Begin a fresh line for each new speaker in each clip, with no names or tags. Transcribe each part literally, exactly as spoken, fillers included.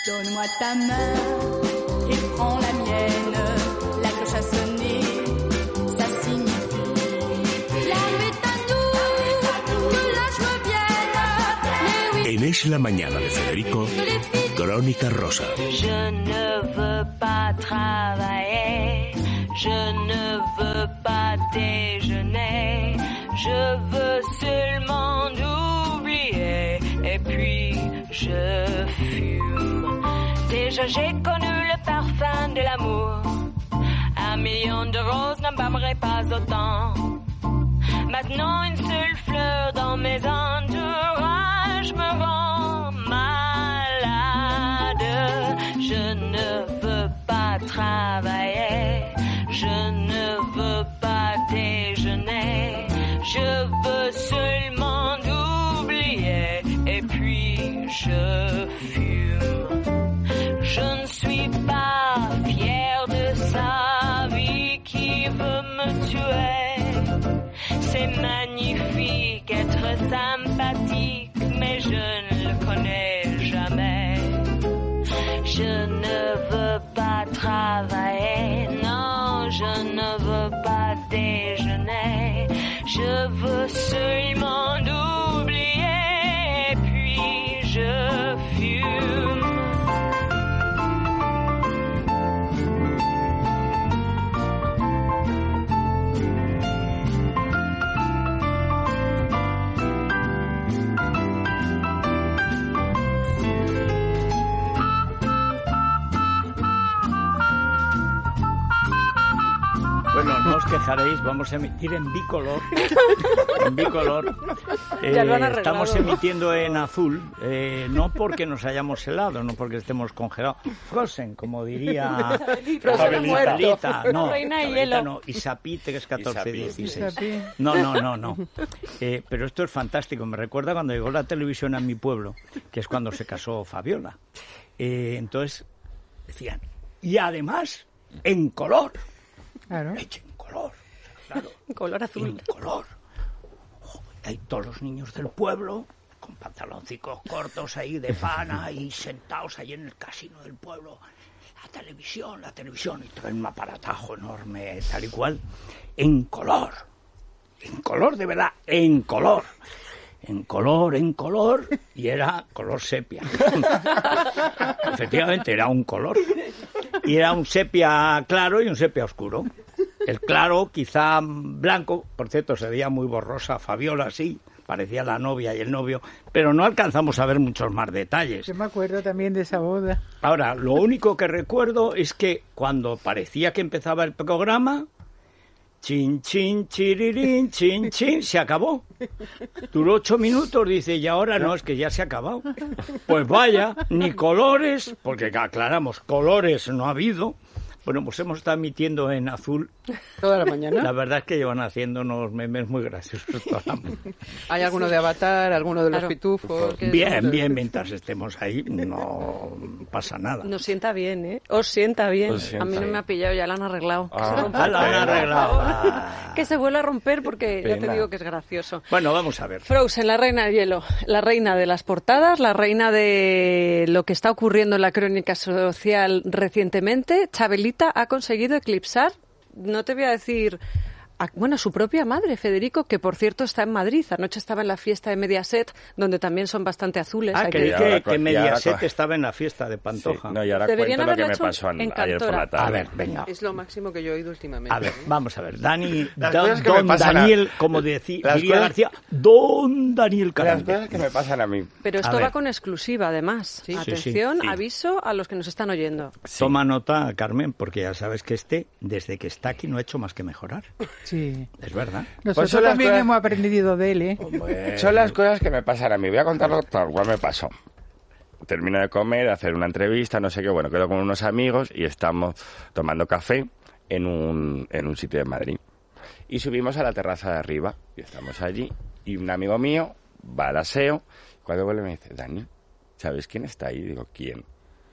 Donne-moi ta main et prends la mienne. La cloche a sonné, ça signifie la est à nous, que la joie vienne. Mais oui.
En Es la Mañana de Federico, Crónica Rosa.
Je ne veux pas travailler, je ne veux pas déjeuner, je veux seulement oublier et puis je fume. Déjà j'ai connu le parfum de l'amour, un million de roses n'embaumerait pas autant. Maintenant une seule fleur dans mes entourages me rend malade. Je ne veux pas travailler, je ne veux pas déjeuner, je veux seulement oublier et puis je fume. Je ne suis pas fière de sa vie qui veut me tuer. C'est magnifique être sympathique, mais je ne le connais jamais. Je ne veux pas travailler, non, je ne veux pas déjeuner. Je veux seulement oublier, et puis je fume.
Bueno, no os quejaréis, vamos a emitir en bicolor. En bicolor. Eh,
Ya lo han arreglado,
estamos
¿no?
emitiendo en azul, eh, no porque nos hayamos helado, no porque estemos congelados. Frozen, como diría
Frozen muerto.
Isabelita, no,
Reina de
Isabelita
hielo.
no, Isapite, que es catorce
Isapí.
dieciséis.
Isapí.
No, no, no, no. Eh, pero esto es fantástico. Me recuerda cuando llegó la televisión a mi pueblo, que es cuando se casó Fabiola. Eh, entonces decían, y además en color.
Claro.
Leche en color, claro.
Color azul.
En color. Joder, hay todos los niños del pueblo con pantaloncicos cortos ahí de pana y sentados ahí en el casino del pueblo. La televisión, la televisión. Y traen un aparatajo enorme, tal y cual. En color. En color, de verdad, en color. En color, en color, y era color sepia. Efectivamente, era un color. Y era un sepia claro y un sepia oscuro. El claro, quizá blanco, por cierto, se veía muy borrosa Fabiola, sí, parecía la novia y el novio, pero no alcanzamos a ver muchos más detalles.
Yo me acuerdo también de esa boda.
Ahora, lo único que recuerdo es que cuando parecía que empezaba el programa, chin, chin, chirirín, chin, chin, se acabó. Duró ocho minutos, dice, y ahora no, es que ya se ha acabado. Pues vaya, ni colores, porque aclaramos, colores no ha habido. Bueno, pues hemos estado emitiendo en azul.
Toda la mañana.
La verdad es que llevan haciendo unos memes muy graciosos toda la mañana.
¿Hay alguno de Avatar, alguno de los
Claro.
pitufos?
Bien, bien, mientras estemos ahí no pasa nada.
Nos sienta bien, ¿eh? Os sienta bien.
Os sienta
a mí no
bien.
me ha pillado, ya la han arreglado. Que se
Ah,
rompa
Ah, la han
todo, por
arreglado.
favor.
Ah.
Que se vuelva a romper porque ya te
Pena.
digo que es gracioso.
Bueno, vamos a ver.
Frozen, la reina del hielo, la reina de las portadas, la reina de lo que está ocurriendo en la crónica social recientemente. Chabelita ha conseguido eclipsar, no te voy a decir, a, bueno, su propia madre, Federico, que por cierto está en Madrid. Anoche estaba en la fiesta de Mediaset, donde también son bastante azules.
Ah,
hay
creí
que
Y
que,
ahora
que
co- y
Mediaset
ahora co-
estaba en la fiesta de Pantoja.
Sí, no, y ahora
Deberían
cuento lo que
haberlo
me
hecho
pasó an-
en
ayer por la
Cantora.
tarde.
A ver, venga.
Es lo máximo que yo he oído últimamente.
A ver, vamos a ver. Dani,
Las
don,
cosas que me
don
pasan a-
Daniel, como decía
Las
diría
cosas-
García, don Daniel
Las
Carante.
cosas que me pasan a mí.
Pero
A
esto
ver.
va con exclusiva, además.
Sí, sí,
Atención,
sí.
aviso a los que nos están oyendo.
Toma nota, Carmen, porque ya sabes que este, desde que está aquí, no ha hecho más que mejorar.
Sí.
Es verdad.
Nosotros
Pues son las
también
cosas-
hemos aprendido de él, ¿eh?
Bueno.
Son las cosas que me pasan a mí. Voy a contarlo tal cual me pasó. Termino de comer, hacer una entrevista, no sé qué. Bueno, quedo con unos amigos y estamos tomando café en un, en un sitio de Madrid. Y subimos a la terraza de arriba y estamos allí. Y un amigo mío va al aseo. Cuando vuelve me dice, Dani, ¿sabes quién está ahí? Digo, ¿quién?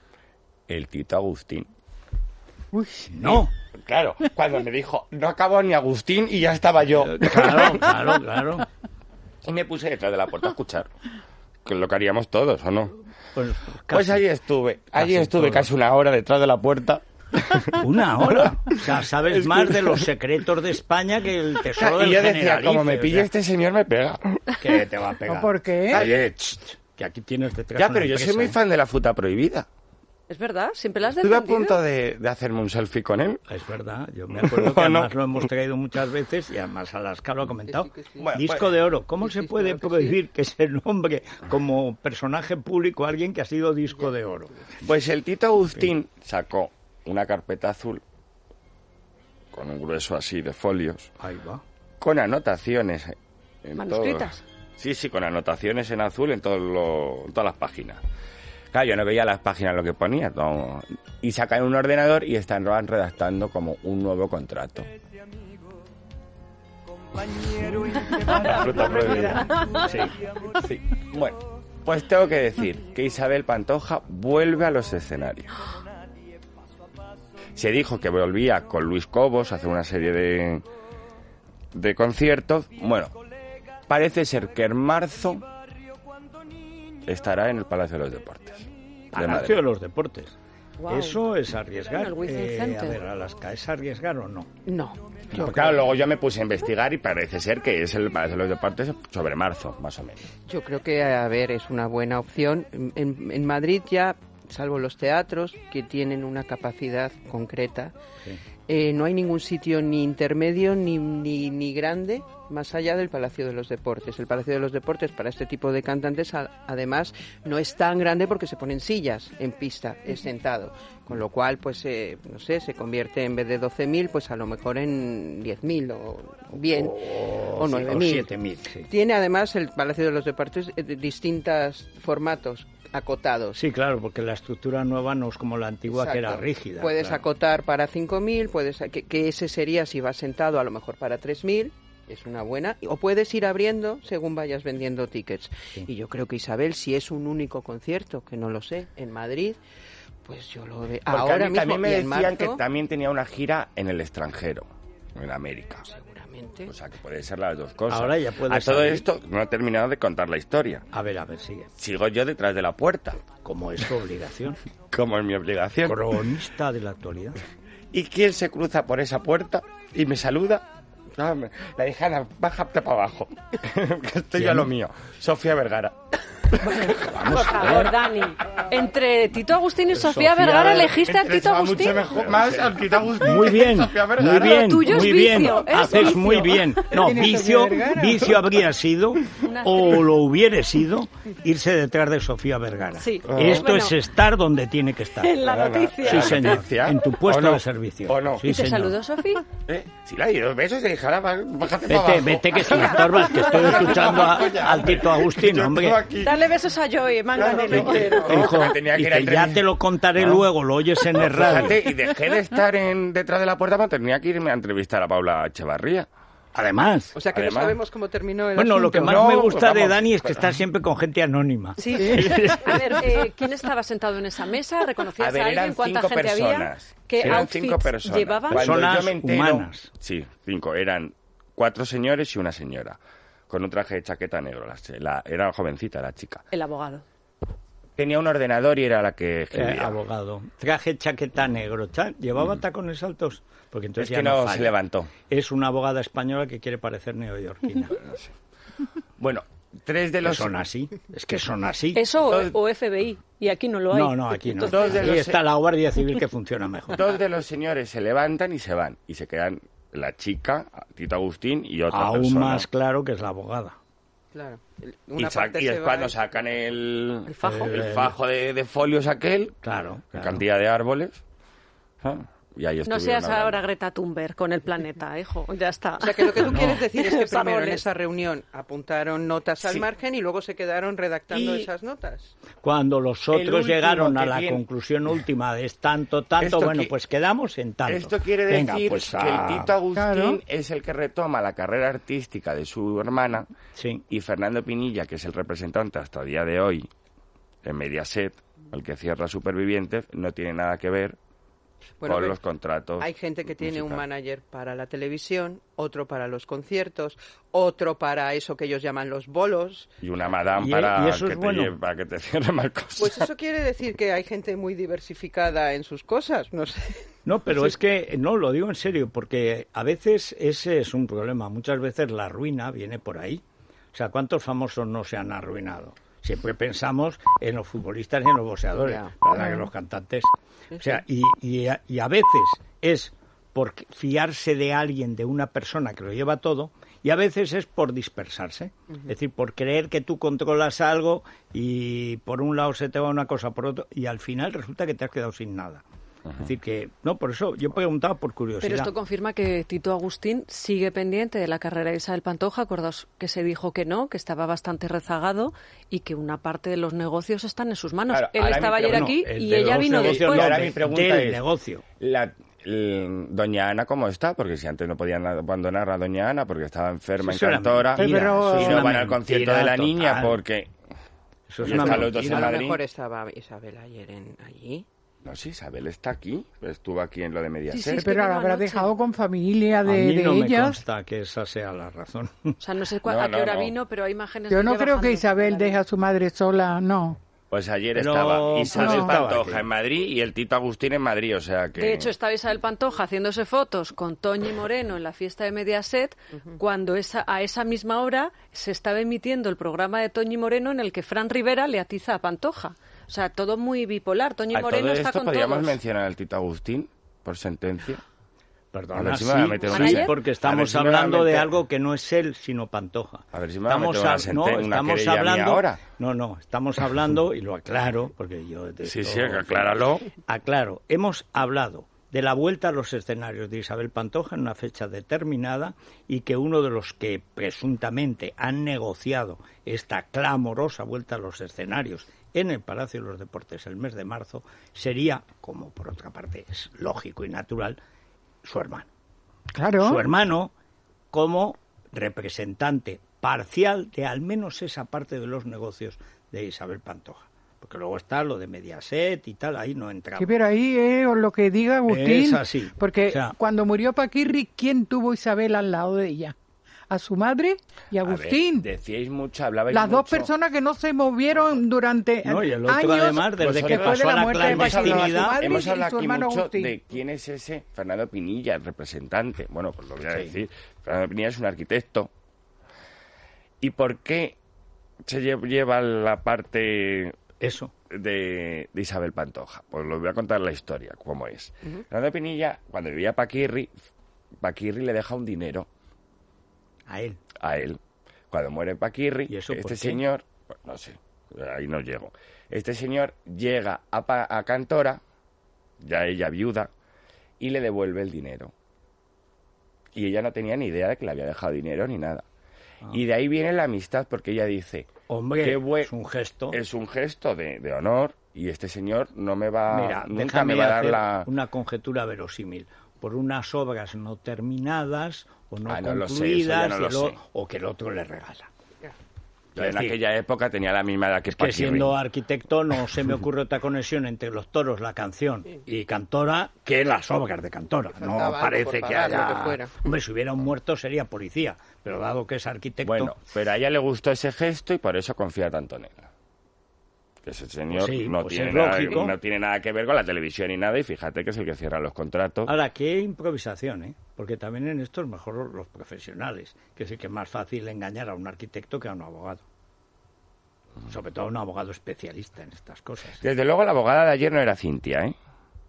El Tito Agustín.
Uy,
No.
Claro, cuando me dijo, no acabó ni Agustín y ya estaba yo.
Claro, claro, claro.
Y me puse detrás de la puerta a escuchar. Que es lo que haríamos todos, ¿o no?
Pues,
Pues allí estuve, allí
Casi
estuve
todo.
casi una hora detrás de la puerta.
Una hora. O sea, sabes más de los secretos de España que el tesoro del
Y yo decía,
Generalife,
como me
o
pille
sea,
este señor me pega.
que te va a pegar.
¿Por qué?
Oye, ch, que aquí tienes detrás
Ya,
una
pero yo soy
empresa,
muy
¿eh?
fan de la fruta prohibida.
Es verdad, siempre la has
Estuve a
defendido.
punto de, de hacerme un selfie con él.
Es verdad, yo me acuerdo que
No, no.
además lo hemos traído muchas veces y además Alaska lo ha comentado.
Que sí, que sí.
Bueno,
Disco
pues-
de oro. ¿Cómo
Sí,
se
sí,
puede
claro que
prohibir que se nombre como personaje público a alguien que ha sido disco de oro?
Pues el Tito Agustín sacó una carpeta azul con un grueso así de folios,
Ahí va.
con anotaciones en
¿Manuscritas?
todo- Sí, sí, con anotaciones en azul en, todo lo- en todas las páginas. Claro, yo no veía las páginas lo que ponía. todo. Y sacan un ordenador y están redactando como un nuevo contrato. Fruta prohibida. Sí, sí. Bueno, pues tengo que decir que Isabel Pantoja vuelve a los escenarios. Se dijo que volvía con Luis Cobos a hacer una serie de, de conciertos. Bueno, parece ser que en marzo estará en el Palacio de los Deportes. de
Palacio
Madrid.
de los Deportes.
Guau.
Eso es arriesgar.
En el Within
Eh, a
Center.
ver, Alaska, ¿es arriesgar o no?
No. Yo
Pues claro, luego yo me puse a investigar y parece ser que es el Palacio de los Deportes sobre marzo, más o menos.
Yo creo que, a ver, es una buena opción. En, en Madrid ya, salvo los teatros, que tienen una capacidad concreta,
Sí.
eh, no hay ningún sitio ni intermedio ni, ni, ni grande más allá del Palacio de los Deportes. El Palacio de los Deportes para este tipo de cantantes, a- además, no es tan grande porque se ponen sillas en pista, es sentado. Con lo cual, pues, eh, no sé, se convierte en vez de doce mil, pues a lo mejor en diez mil o bien, o
sí,
nueve
o
mil.
siete mil, sí.
Tiene además el Palacio de los Deportes eh, de distintos formatos acotados.
Sí, claro, porque la estructura nueva no es como la antigua que era
Exacto.
rígida.
Puedes
claro.
acotar para cinco mil, puedes que, que ese sería si vas sentado a lo mejor para tres mil, es una buena, o puedes ir abriendo según vayas vendiendo tickets.
Sí.
Y yo creo que Isabel, si es un único concierto, que no lo sé, en Madrid, pues yo lo veo
Porque a
ahora
mí
mismo
también me
y en
decían
marzo,
que también tenía una gira en el extranjero, en América.
seguramente.
O sea, que puede ser las dos cosas.
Ahora ya puede
A todo
salir.
esto no he terminado de contar la historia.
A ver, a ver, sigue.
Sigo yo detrás de la puerta,
Como es tu obligación.
como es mi obligación.
Cronista de la actualidad.
¿Y quién se cruza por esa puerta y me saluda? Ah, me- La dije, Ana, bájate para abajo, que estoy
¿Quién?
yo a lo mío. Sofía Vergara.
Por favor, Dani. Entre Tito Agustín y Sofía,
Sofía
Vergara,
Ver-
¿elegiste a
Me
Tito
interesaba
Agustín?
mucho mejor, más al Tito Agustín
Muy
que
bien,
Sofía
muy
Vergara.
bien,
Lo tuyo es
muy bien.
vicio, es
Haces
vicio.
muy bien. No,
¿Quién es
vicio,
Sofía Vergara?
vicio habría sido, o lo hubiera sido, irse detrás de Sofía Vergara.
Sí.
Esto
Bueno.
es estar donde tiene que estar.
En la noticia.
Sí, señor.
Noticia.
En tu puesto
¿O no?
de servicio.
¿O no?
Sí,
¿Y te
señor.
saludó, Sofía?
¿Eh? Sí, la di dos besos y dije, Ana, bájate para
Vete,
abajo.
vete que si estorbas, que estoy escuchando a- al Tito Agustín,
Yo
hombre.
estoy aquí.
Dale besos a Joey,
Claro,
manganelo.
que- que-
Hijo,
que tenía que ir a
dice, ya
entrenar.
te lo contaré
No.
luego, lo oyes en el radio.
Fíjate, y dejé de estar en, detrás de la puerta porque tenía que irme a entrevistar a Paula Echevarría.
Además,
O sea que
Además-
no sabemos cómo terminó el
bueno, lo
asunto.
que más
No,
me gusta
vamos,
de Dani es que
pero-
está siempre con gente anónima.
Sí. A ver, eh, ¿quién estaba sentado en esa mesa? ¿Reconocías
A ver,
a alguien?
eran
¿Cuánta
cinco
gente había?
personas.
¿Qué
Eran cinco
outfits
personas.
llevaban?
Cuando
Personas
yo me entero,
humanas.
Sí, cinco. Eran cuatro señores y una señora. Con un traje de chaqueta negro. La, la- era jovencita la chica.
El abogado.
Tenía un ordenador y era la que
Eh,
escribía.
abogado. Traje chaqueta negro. Cha- ¿Llevaba tacones altos? Porque
es
entonces
que
ya
no
falla.
se levantó.
Es una abogada española que quiere parecer neoyorquina.
Bueno, tres de
Que
los...
son así. Es que son así.
Eso o,
Dos-
o F B I. Y aquí no lo hay.
No, no, aquí no.
Entonces,
Dos de
Aquí
los-
está la Guardia Civil que funciona mejor.
Dos de los señores se levantan y se van. Y se quedan la chica, Tito Agustín y otra
Aún
persona.
más claro que es la abogada.
Claro. El-
Y,
Una
sa-
parte
y
se
es
va
cuando
y-
sacan el,
El fajo.
el fajo de, de folios aquel,
Claro.
la
claro.
cantidad de árboles. ¿ah? Y ahí
No
estuvieron
seas
hablando.
ahora Greta Thunberg con el planeta, hijo. Ya está.
O sea, que lo que tú quieres decir es que primero en
Faroles.
esa reunión apuntaron notas al
Sí.
margen y luego se quedaron redactando
Y-
esas notas.
Cuando los
El
otros
último
llegaron a
que
la
tiene-
conclusión última de es tanto, tanto,
Esto
bueno,
qui-
pues quedamos en tanto.
Esto quiere
Venga,
decir
pues,
que
ah,
el Tito Agustín
Claro.
es el que retoma la carrera artística de su hermana
Sí.
y Fernando Pinilla, que es el representante hasta el día de hoy en Mediaset, el que cierra Supervivientes, no tiene nada que ver
Bueno,
con
pero
los contratos.
Hay gente que tiene un
musicales.
manager para la televisión, otro para los conciertos, otro para eso que ellos llaman los bolos.
Y una madame
Y-
para,
y eso
que
es
te
bueno.
lleve- para que te cierre más cosas.
Pues eso quiere decir que hay gente muy diversificada en sus cosas, no sé.
No, pero es que, no, lo digo en serio, porque a veces ese es un problema. Muchas veces la ruina viene por ahí. O sea, ¿cuántos famosos no se han arruinado? Siempre pensamos en los futbolistas y en los boxeadores,
Ya.
¿verdad? Que los cantantes. O sea, y, y, a, y a veces es por fiarse de alguien, de una persona que lo lleva todo, y a veces es por dispersarse. Es decir, por creer que tú controlas algo y por un lado se te va una cosa, por otro, y al final resulta que te has quedado sin nada. Es decir, que, no, por eso yo preguntaba por curiosidad.
Pero esto confirma que Tito Agustín sigue pendiente de la carrera de Isabel Pantoja. Acordaos que se dijo que no, que estaba bastante rezagado y que una parte de los negocios están en sus manos.
Claro,
Él
ahora
estaba
mi
ayer
pregunta-
aquí
el
y
de
ella
los
vino
negocios,
después.
Y ahora
de-
mi pregunta
del
es,
negocio.
La, l- doña Ana, ¿cómo está? Porque si antes no podían abandonar a doña Ana porque estaba enferma
Eso
en
era
Cantora,
mentira,
Pero-
eso
y
es
no
una
van al concierto
mentira
de la
total.
niña porque...
Eso es
y
una
están los dos
mentira.
en
A lo
Madrid.
mejor estaba Isabel ayer en, allí.
No, sí, Isabel está aquí, estuvo aquí en lo de Mediaset.
Sí, sí, es que
Pero
vino
la habrá
anoche.
dejado con familia
A
de,
mí
de
no me
ellas.
consta que esa sea la razón.
O sea, no sé cua-
No,
a qué
no,
hora
no.
vino, pero hay imágenes
Yo
de
no
ella
creo
bajando
que Isabel
de la
deje a su madre sola, no.
Pues ayer
Pero,
estaba Isabel
no.
Pantoja en Madrid y el Tito Agustín en Madrid, o sea que...
De hecho, estaba Isabel Pantoja haciéndose fotos con Toñi Moreno en la fiesta de Mediaset, cuando esa, a esa misma hora se estaba emitiendo el programa de Toñi Moreno en el que Fran Rivera le atiza a Pantoja. O sea, todo muy bipolar. Toñi
a
Moreno
todo
está
esto
con
podríamos
todos.
mencionar al Tito Agustín por sentencia. A
Perdona,
ver si
sí,
me va a meter
una
sí,
sen-
porque
a ver
estamos
si me va a
hablando de
meter-
algo que no es él, sino Pantoja.
A ver si me va a meter
Estamos
una
a-
senten-
no,
una
estamos
querella mía
hablando,
ahora.
no, no, estamos hablando, y lo aclaro, porque yo... de
Sí,
esto-
sí, acláralo.
Aclaro, hemos hablado de la vuelta a los escenarios de Isabel Pantoja en una fecha determinada y que uno de los que presuntamente han negociado esta clamorosa vuelta a los escenarios en el Palacio de los Deportes el mes de marzo sería, como por otra parte es lógico y natural, su hermano.
Claro.
Su hermano como representante parcial de al menos esa parte de los negocios de Isabel Pantoja. Porque luego está lo de Mediaset y tal, ahí no entramos.
Sí, pero ahí es lo que diga Agustín.
Es así.
Porque
O sea,
cuando murió Paquirri, ¿quién tuvo Isabel al lado de ella? A su madre y a
A ver,
Agustín.
decíais mucho, hablabais
Las dos
mucho.
personas que no se movieron durante
No, y el otro
años
además, desde
Pues
que
después
pasó
de
a
la
la
muerte de
hemos
Paquirri,
hablado,
su
clandestinidad,
madre
hemos
y
hablado
su
aquí
hermano
mucho
Agustín.
de quién es ese Fernando Pinilla, el representante. Bueno, pues lo voy a
Sí.
decir. Fernando Pinilla es un arquitecto. ¿Y por qué se lle- lleva la parte
eso.
de, de Isabel Pantoja? Pues lo voy a contar la historia, cómo es. Fernando Pinilla, cuando vivía Paquirri, Paquirri le deja un dinero
A él.
a él. Cuando muere Paquirri,
¿Y eso por
este
qué?
señor, pues no sé, ahí no llego. Este señor llega a, Pa- a Cantora, ya ella viuda, y le devuelve el dinero. Y ella no tenía ni idea de que le había dejado dinero ni nada. Y de ahí viene la amistad, porque ella dice,
Hombre,
Qué buen-
es un gesto.
es un gesto de, de honor, y este señor no me va,
Mira,
nunca
déjame
me va a dar
hacer
la...
una conjetura verosímil. Por unas obras no terminadas o no
Ah, no lo sé, eso ya
concluidas
no
y
lo
el o-
sé.
o que el otro le regala.
Yo
Es
en
decir,
aquella época tenía la misma edad que
Es que
Paquirri.
siendo arquitecto no se me ocurre otra conexión entre Los Toros, la canción y Cantora que las obras de Cantora. No
Faltaba algo
parece
por
que
pagar, lo
haya...
que fuera.
Hombre, si hubiera un muerto sería policía, pero dado que es arquitecto...
Bueno, pero a ella le gustó ese gesto y por eso confía tanto en él. Que ese señor
Pues sí,
no,
pues
tiene
es
nada,
lógico.
no tiene nada que ver con la televisión ni nada, y fíjate que es el que cierra los contratos.
Ahora, qué improvisación, ¿eh? Porque también en esto es mejor los profesionales, que sí que es más fácil engañar a un arquitecto que a un abogado. Sobre todo a un abogado especialista en estas cosas.
Desde luego la abogada de ayer no era Cintia, ¿eh?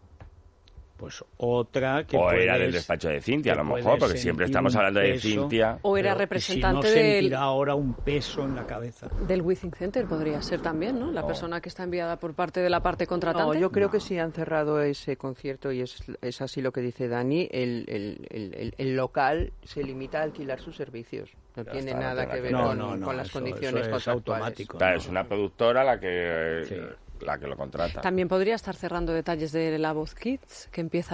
Pues otra que
o
puedes,
era del despacho de Cintia, a
que
lo mejor,
puedes
porque siempre
sentir
estamos
un
hablando de
peso,
Cintia.
O era
pero
representante
si no
del,
sentirá ahora un peso en la cabeza.
del Withing Center, podría ser también, ¿no? La
No.
persona que está enviada por parte de la parte contratante.
No, yo creo que sí han cerrado ese concierto y es, es así lo que dice Dani. El, el, el, el- el local se limita a alquilar sus servicios. No
Ya
tiene
está, no
nada
tiene
que ver
nada que
con,
ver.
No, no,
con las
eso-
condiciones
eso es
contractuales.
automático.
Claro,
no.
es una productora la que
Sí.
la que lo contrata.
También podría estar cerrando detalles de La Voz Kids, que empieza ya.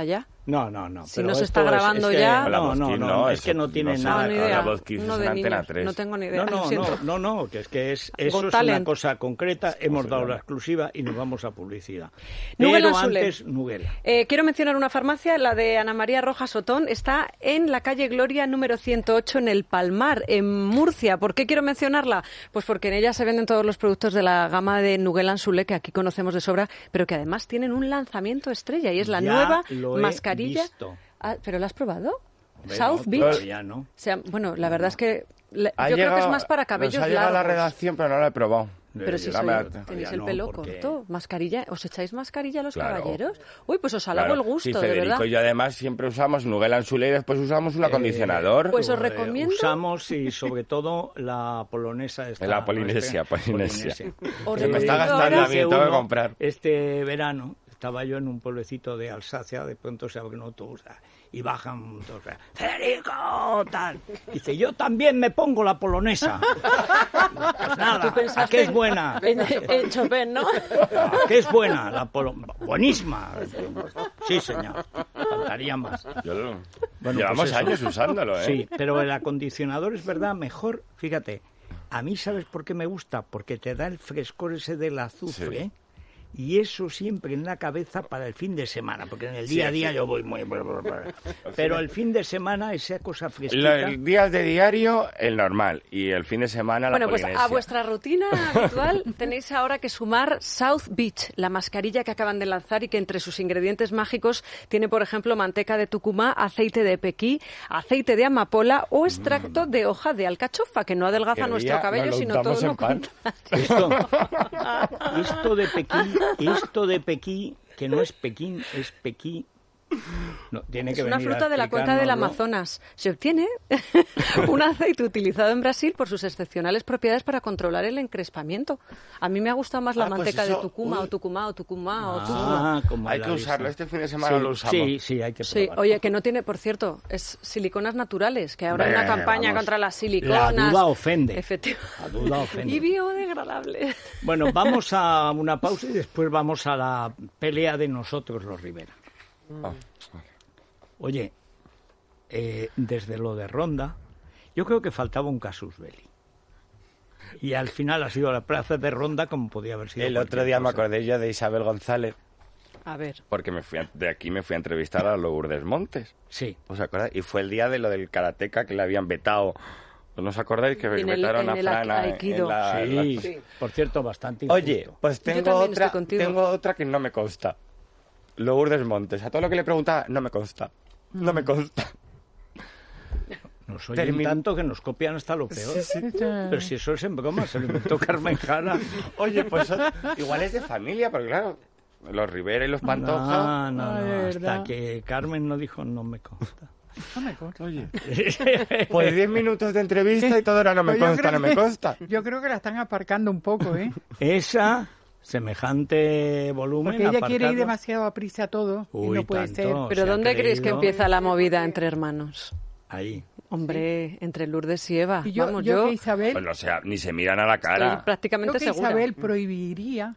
No, no, no.
Si
pero
no se
esto
está
es-
grabando
es que-
ya-
No, no, no,
no,
es que no tiene
no,
nada.
No, ni
Ahora
idea.
Voz Kids
Uno
es
de
en Antena
niños.
tres.
No tengo ni idea.
No,
lo
no,
siento.
no, no, no, que es que es, eso
Got
es
Talent.
una cosa concreta. Hemos dado la exclusiva y nos vamos a publicidad.
Nugel
Pero
Anzulé.
antes, Nugela.
Eh, quiero mencionar una farmacia, la de Ana María Rojas Otón, está en la calle Gloria número ciento ocho en El Palmar, en Murcia. ¿Por qué quiero mencionarla? Pues porque en ella se venden todos los productos de la gama de Nugel Anzulé, que aquí conocemos de sobra, pero que además tienen un lanzamiento estrella y es la
Ya
nueva
lo he
mascarilla.
visto.
Ah, ¿pero la has probado?
Hombre,
South
no,
Beach.
todavía no.
O sea, bueno, la verdad es que le-
Ha
yo creo que es
llegado-
más para cabellos
nos ha llegado a la
largos.
redacción, pero no la he probado.
Pero si
Eh,
soy,
dame-
tenéis
todavía
el
no,
pelo
porque-
corto, mascarilla, ¿os echáis mascarilla los
Claro.
caballeros? Uy, pues os halago
Claro,
el gusto,
sí,
de
Federico
verdad.
y yo además siempre usamos Nugel Anzulé y después usamos un acondicionador.
Pues os
Eh,
recomiendo.
usamos y sobre todo la polonesa. Esta,
La polinesia,
nuestra,
polinesia.
Os
Se me
recomiendo
está gastando
ahora-
a mí, tengo que comprar.
Este verano estaba yo en un pueblecito de Alsacia, de pronto se abre un autobús y bajan todos, Federico, tal. Dice, yo también me pongo la polonesa. Pues nada,
Tú
¿a
pensaste
qué es buena?
En, en Chopin, ¿no?
¿A qué es buena? La polo... Buenísima. Sí, señor. Faltaría más.
Yo lo-
Bueno,
Llevamos
pues eso.
años usándolo, ¿eh?
Sí, pero el acondicionador es verdad mejor, fíjate, a mí ¿sabes por qué me gusta? Porque te da el frescor ese del azufre,
Sí.
y eso siempre en la cabeza para el fin de semana, porque en el día a
Sí,
día
sí.
yo voy muy... Pero el fin de semana esa cosa
Lo-
fresquita...
el día de diario, el normal. Y el fin de semana, la
Bueno, pues
polinesia.
a vuestra rutina habitual tenéis ahora que sumar South Beach, la mascarilla que acaban de lanzar y que entre sus ingredientes mágicos tiene, por ejemplo, manteca de tucumá, aceite de pequí, aceite de amapola o extracto de hoja de alcachofa, que no adelgaza
Que
nuestro
día
cabello,
nos lo
sino todo
untamos
lo
en pan.
contrario.
Esto, esto de Pekín, esto de Pekín, que no es Pekín, es Pequí. No, tiene que
Es una
venir a
fruta de la cuenca del
explicárnoslo.
Amazonas. Se obtiene un aceite utilizado en Brasil por sus excepcionales propiedades para controlar el encrespamiento. A mí me ha gustado más la
Ah, pues
manteca de
eso,
Tucumá
uy.
o Tucumá o Tucumá o Tucumá.
Ah, como
Hay
la
que
lista.
usarlo. Este fin de semana
Sí,
lo usamos.
Sí, sí, hay que
Sí,
probarlo.
oye, que no tiene, por cierto, es siliconas naturales, que ahora hay una
Hombre,
campaña
vamos.
contra las siliconas.
La duda ofende.
Efectivamente.
La duda ofende.
Y biodegradable.
Bueno, vamos a una pausa y después vamos a la pelea de nosotros los Rivera.
Ah,
Oye, eh, desde lo de Ronda, yo creo que faltaba un casus belli. Y al final ha sido la plaza de Ronda como podía haber sido.
El otro
cualquier
día me
cosa.
acordé yo de Isabel González,
A ver.
porque me fui a- de aquí me fui a entrevistar a Lourdes Montes.
Sí.
¿Os acordáis? Y fue el día de lo del karateca que le habían vetado. ¿No os acordáis que
En el-
vetaron
en
a
el
Fran a-
aikido.
en la-
Sí,
la-
por cierto, bastante
Oye,
injusto.
pues
Yo
tengo
también
otra,
estoy contigo.
tengo otra que no me consta. Lourdes Montes. A todo lo que le preguntaba, no me consta. No me consta.
Nos oyen
Termin-
tanto que nos copian hasta lo peor. Pero si eso es en broma, se lo inventó Carmen Jara.
Oye, pues son- igual es de familia, pero claro, los Rivera y los Pantoja.
No, no,
Ay,
no,
de
hasta
verdad.
que Carmen no dijo no me consta.
No me consta.
Oye, pues diez minutos de entrevista y todo era no me
Pues yo
consta,
creo
no me
que-
consta.
Yo creo que la están aparcando un poco, ¿eh?
Esa, semejante volumen.
Porque ella quiere ir
aparcarlo.
demasiado a prisa a todo y
Uy,
no puede
tanto.
ser.
¿Pero
se ha
dónde creéis que
creído-
empieza la movida entre hermanos?
Ahí.
Hombre, entre Lourdes y Eva.
Y yo,
Vamos,
yo
yo
que Isabel,
Pues no sea, ni se miran a la
estoy
cara.
yo
prácticamente
que
segura.
Isabel prohibiría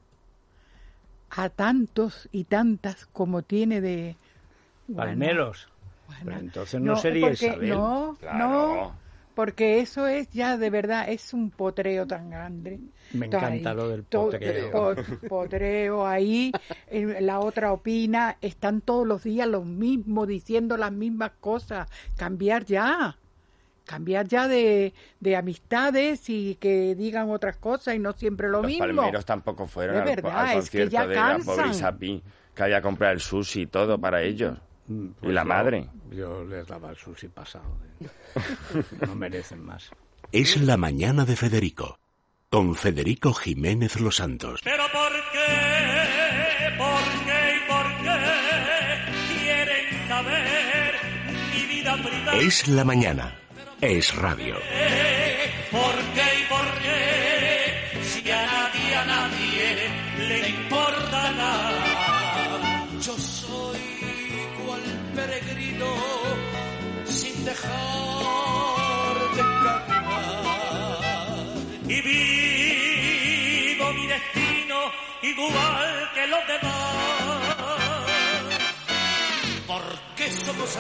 a tantos y tantas como tiene de bueno,
Palmeros.
bueno,
Pero entonces no, sería
porque-
Isabel.
No,
Claro.
no, porque eso es ya de verdad, es un potreo tan grande.
Me
Todo
encanta
ahí,
lo del
todo-
potreo.
po- potreo ahí, eh, la otra opina, están todos los días los mismos diciendo las mismas cosas. Cambiar ya, cambiar ya de, de amistades y que digan otras cosas y no siempre lo
Los
mismo.
palmeros tampoco fueron
De
al,
verdad,
al
es que
concierto
ya
de la pobre
cansan.
Isapi, que había comprado el sushi y todo para ellos.
Mm,
y
pues
la
yo-
madre.
Yo les daba el sushi pasado. ¿eh? No merecen más.
Es la mañana de Federico, con Federico Jiménez Los Santos.
Pero ¿por qué? ¿Por qué y por qué quieren saber mi vida privada?
Es la mañana. Es radio.
¿Por qué y por qué? Si a nadie, a nadie le importa nada. Yo soy cual peregrino sin dejar de caminar. Y vivo mi destino igual que los demás. ¿Por qué? qué somos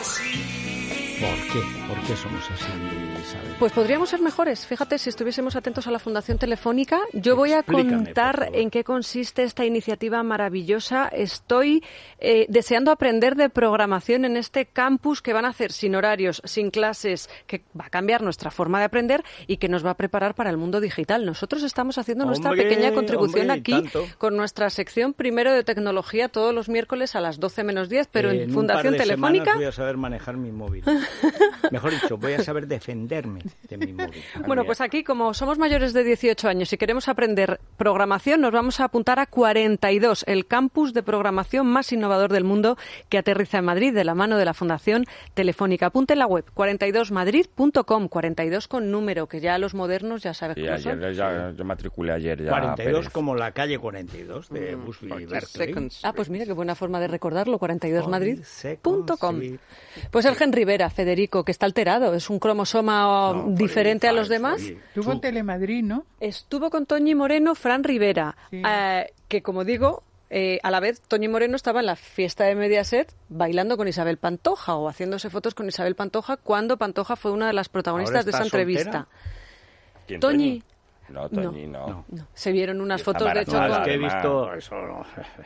así?
¿Por qué? ¿Por qué somos así, Isabel?
Pues podríamos ser mejores. Fíjate, si estuviésemos atentos a la Fundación Telefónica. Yo voy a
Explícame,
contar
por favor.
en qué consiste esta iniciativa maravillosa. Estoy eh, deseando aprender de programación en este campus que van a hacer sin horarios, sin clases, que va a cambiar nuestra forma de aprender y que nos va a preparar para el mundo digital. Nosotros estamos haciendo nuestra
Hombre,
pequeña contribución
hombre, y
aquí
tanto.
con nuestra sección primero de tecnología todos los miércoles a las doce menos diez, pero
Eh,
en,
un
Fundación
par de
Telefónica...
semanas voy a saber manejar mi móvil. Mejor dicho, voy a saber defenderme de mi móvil.
Bueno, pues aquí, como somos mayores de dieciocho años y queremos aprender programación, nos vamos a apuntar a cuarenta y dos, el campus de programación más innovador del mundo que aterriza en Madrid de la mano de la Fundación Telefónica. Apunte en la web cuarenta y dos madrid punto com, cuarenta y dos con número, que ya los modernos ya sabes
Y
cómo son.
ayer ya, yo matriculé ayer ya.
cuarenta y dos
Pérez.
como la calle cuarenta y dos de
Mm,
Busby
forty
Berkeley.
seconds.
Ah, pues mira, qué buena forma de recordarlo, cuarenta y dos madrid
Second
punto com.
Street.
Pues el Gen Rivera, Federico, que está alterado, es un cromosoma
No,
diferente a
forty
los demás.
five,
Estuvo en Telemadrid, ¿no?
Estuvo con Toñi Moreno, Fran Rivera,
Sí.
eh, que como digo, eh, a la vez Toñi Moreno estaba en la fiesta de Mediaset bailando con Isabel Pantoja o haciéndose fotos con Isabel Pantoja cuando Pantoja fue una de las protagonistas
¿Ahora
de esa
está
entrevista.
¿Quién,
Toñi.
No, Toñi, no.
No.
No, se vieron unas
Y está
fotos, de hecho,
embarazada,
con,
Es que he
Además.
visto eso. no.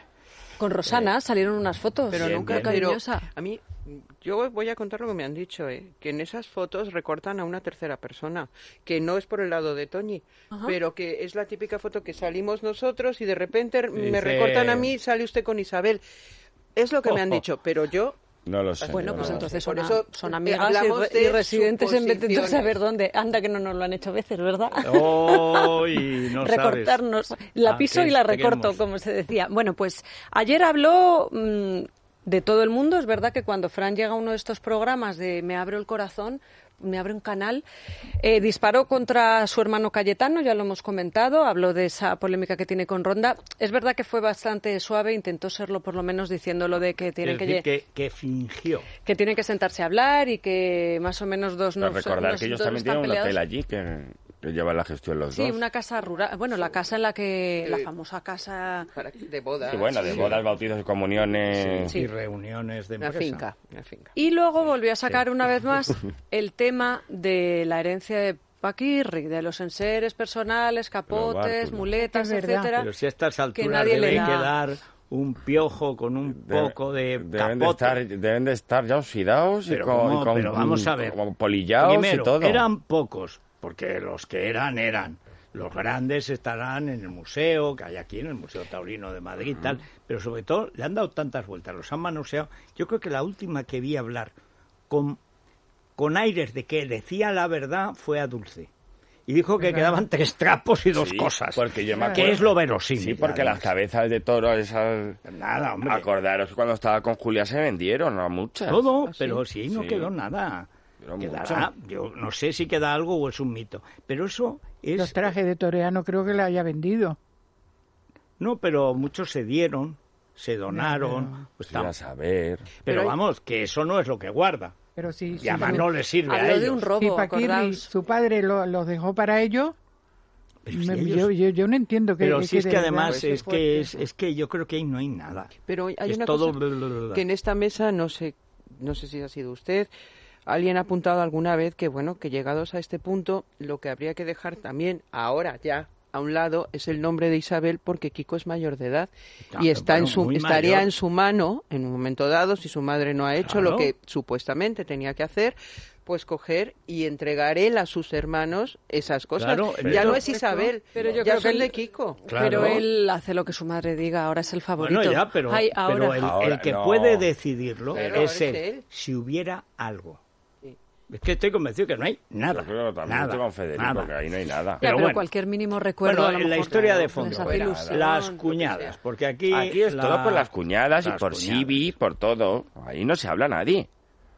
con Rosana, salieron unas fotos.
Pero
Bien,
nunca
bien.
pero
cariñosa.
a mí, yo voy a contar lo que me han dicho, ¿eh? Que en esas fotos recortan a una tercera persona, que no es por el lado de Toñi, pero que es la típica foto que salimos nosotros y de repente me
Dice-
recortan a mí, sale usted con Isabel. Es lo que me han dicho, pero yo...
No lo sé.
Bueno,
yo
pues
no.
entonces
Por
son,
eso,
a- son
eh,
amigas y,
hablamos
re-
de
y residentes en vez de
suposiciones.
saber dónde. Anda, que no nos lo han hecho veces, ¿verdad?
Oh, y no sabes.
Recortarnos. La
Ah,
piso
qué
y la recorto,
extremos.
como se decía. Bueno, pues ayer habló mm, de todo el mundo. Es verdad que cuando Fran llega a uno de estos programas de Me abro el corazón, me abre un canal, eh, disparó contra su hermano Cayetano, ya lo hemos comentado, habló de esa polémica que tiene con Ronda. Es verdad que fue bastante suave, intentó serlo por lo menos diciéndolo de que tienen
Es
que,
decir,
lle-
que, que fingió.
que tienen que sentarse a hablar y que más o menos dos
Pero
no
recordar
dos-
que ellos
dos
también
están
tienen un
peleados.
hotel allí que, que lleva la gestión los
Sí,
dos.
una casa rural, bueno, la casa en la que, la famosa casa...
Para, de boda.
Y bueno, de bodas, bautizos y comuniones.
Sí.
Y reuniones de
Una
empresa.
finca, una finca.
Y luego volvió a sacar una vez más el tema de la herencia de Paquirri, de los enseres personales, capotes,
bártulos.
muletas,
Es verdad.
etcétera.
Pero si a estas alturas
nadie le
debe
da.
quedar un piojo con un
De-
poco de
deben de,
capote.
estar, deben de estar ya oxidados y
Pero
con,
¿cómo?
y con-
Pero vamos a ver.
como polillados
Primero,
y todo.
eran pocos, porque los que eran, eran. Los grandes estarán en el museo, que hay aquí en el Museo Taurino de Madrid y tal, pero sobre todo le han dado tantas vueltas, los han manoseado. Yo creo que la última que vi hablar con, con aires de que decía la verdad fue a Dulce. Y dijo que quedaban tres trapos y dos
Sí,
cosas.
porque yo me
que
acuerdo-
es lo verosímil.
Sí, porque
además.
las cabezas de toro esas...
Nada, hombre.
Acordaros que cuando estaba con Julia se vendieron, no muchas.
Todo, pero sí, no
Sí.
quedó nada.
Pero
Quedará, yo no sé si queda algo o es un mito, pero eso es...
Los trajes de toreano creo que le haya vendido.
No, pero muchos se dieron, se donaron, pues
Sí, a
tam-
saber.
pero,
Pero hay-
vamos, que eso no es lo que guarda.
Pero sí,
Y
sí,
además
sí.
no le sirve a
Habló de
ellos.
un robo,
Si Paquirri,
acordaos.
su padre lo- los dejó para ellos,
Pero si
me-
ellos-
yo, yo, yo no entiendo que...
pero si es
de
que
verdad-
además
pues
es
es
que
fuerte.
es, es que yo creo que ahí no hay nada.
Pero hay
Es
una
todo
cosa
bla, bla, bla, bla.
que en esta mesa, no sé, no sé si ha sido usted, alguien ha apuntado alguna vez que, bueno, que llegados a este punto, lo que habría que dejar también, ahora ya, a un lado, es el nombre de Isabel, porque Kiko es mayor de edad
Claro,
y está
bueno,
en su,
muy
estaría
mayor.
en su mano, en un momento dado, si su madre no ha hecho
Claro.
lo que supuestamente tenía que hacer, pues coger y entregar él a sus hermanos esas cosas.
Claro,
ya
pero-
no es Isabel,
Pero yo
ya
creo
son
que
de
él-
Kiko.
Claro.
Pero él hace lo que su madre diga, ahora es el favorito.
Bueno, ya, pero,
Ay,
pero
ahora.
el,
Ahora
el que
no.
puede decidirlo
Claro,
es
es
él,
él.
si hubiera algo.
Sí.
Es que estoy convencido que no hay nada.
Yo creo que también
nada,
estoy con Federico,
nada.
que ahí no hay nada.
Ya,
pero
pero
bueno.
cualquier mínimo recuerdo
Bueno,
a lo
en la
mejor
historia de
les
fondo,
hace
Bueno,
ilusión.
las
lo que
cuñadas,
sea.
porque aquí...
Aquí es
la-
todo por las cuñadas y
las
por
cuñadas.
Sibi, por todo. Ahí no se habla nadie.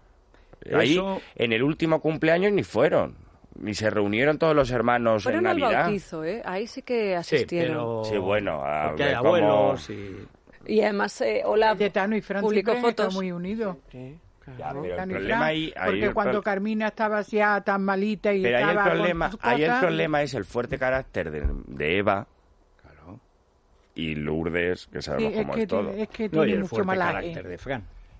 Ahí,
Eso-
en el último cumpleaños ni fueron. Ni se reunieron todos los hermanos
Fueron
en
al
Navidad.
bautizo, ¿eh? Ahí sí que
Sí,
asistieron.
pero...
Sí, bueno, a
porque hay
ver cómo-
abuelos y...
Y además, eh, Olaf
Cayetano y Fran
publicó
siempre han estado
fotos.
muy unidos.
Sí,
Ya,
claro.
pero el
Cayetano y
problema
Fran,
ahí... ahí
porque
el
cuando
pro-
Carmina estaba así ah, tan malita y
Pero ahí el
estaba con
problema,
sus
ahí el
cosas,
problema es el fuerte carácter de, de Eva
Claro.
y Lourdes, que
sí,
sabemos
es
cómo
que
es todo.
tiene- es que
No, y
tiene
el
mucho
fuerte
malaje.
carácter de Fran.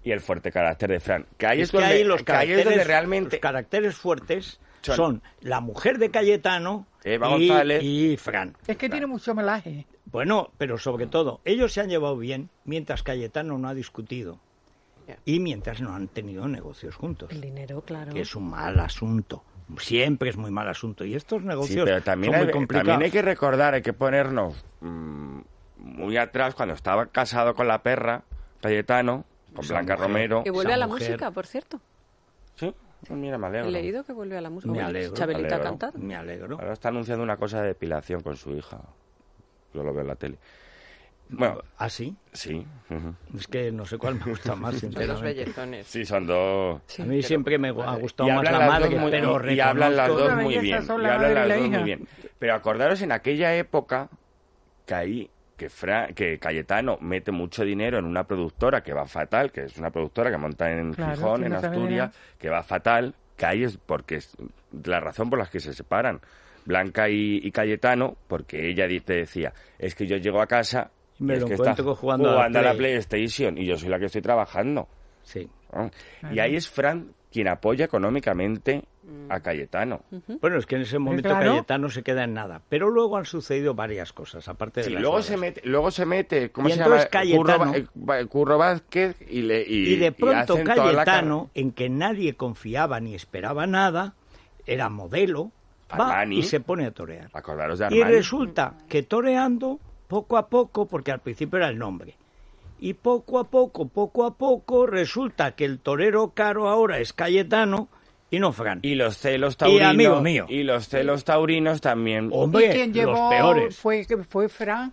y el fuerte carácter de Fran. Que ahí es,
Es que
donde,
ahí los
que ahí es
caracteres,
donde realmente...
los caracteres fuertes
Son-
son, la mujer de Cayetano
Eva
y,
González.
y Fran.
Es que tiene mucho melaje.
Bueno, pero sobre todo, ellos se han llevado bien mientras Cayetano no ha discutido y mientras no han tenido negocios juntos,
El dinero, claro.
que es un mal asunto. Siempre es muy mal asunto. Y estos
Sí,
negocios
pero también
son
hay,
muy complicados.
también hay que recordar, hay que ponernos mmm, muy atrás, cuando estaba casado con la perra, Cayetano, con
Esa
Blanca
mujer.
Romero.
Que vuelve
Esa
a la
mujer-
música, por cierto.
Sí, pues mira, me alegro.
He leído que vuelve a la música.
Me
Bueno,
alegro,
Chabelita
me
ha
alegro.
cantado.
Me alegro.
Ahora está anunciando una cosa de depilación con su hija. Yo lo veo en la tele. Bueno,
¿Ah, sí?
sí. ujú.
Es que no sé cuál me gusta más,
Son los
sinceramente.
bellezones.
Sí, son dos...
Sí,
A mí
pero-
siempre me ha gustado
Y
más
hablan
la
las
madre,
dos muy-
pero
y hablan las
reconozco-
dos
La
muy
belleza
bien.
son
Y
la
hablan
madre y
las
la
dos
hija.
muy bien. Pero acordaros en aquella época que ahí que, Fra- que Cayetano mete mucho dinero en una productora que va fatal, que es una productora que monta en
Claro,
Gijón,
sí,
en
no sabía.
Asturias, que va fatal, que ahí es porque es la razón por la que se separan Blanca y, y Cayetano, porque ella dice, decía, es que yo llego a casa
Y me
es
lo
que
encuentro
está
jugando a la
a la
Play.
PlayStation y yo soy la que estoy trabajando.
Sí.
¿no? Y ahí es Fran quien apoya económicamente a Cayetano.
Bueno, es que en ese momento
claro.
Cayetano se queda en nada. Pero luego han sucedido varias cosas, aparte de
Sí,
las
luego
bodas.
se mete, luego se mete, ¿cómo
Y
se
entonces
llama?
Cayetano-
Curro, Va- eh, Curro Vázquez y le y,
Y de pronto
hacen toda la
Cayetano, en que nadie confiaba ni esperaba nada, era modelo, va
Armani.
y se pone a torear.
car- Acordaros de
Y
Armani.
resulta que toreando, poco a poco, porque al principio era el nombre, y poco a poco, poco a poco, resulta que el torero caro ahora es Cayetano y no Fran.
Y los celos
Y
taurinos.
amigo mío.
Y los celos taurinos también.
Hombre,
¿Y quien
los
llevó
peores.
fue, fue Fran?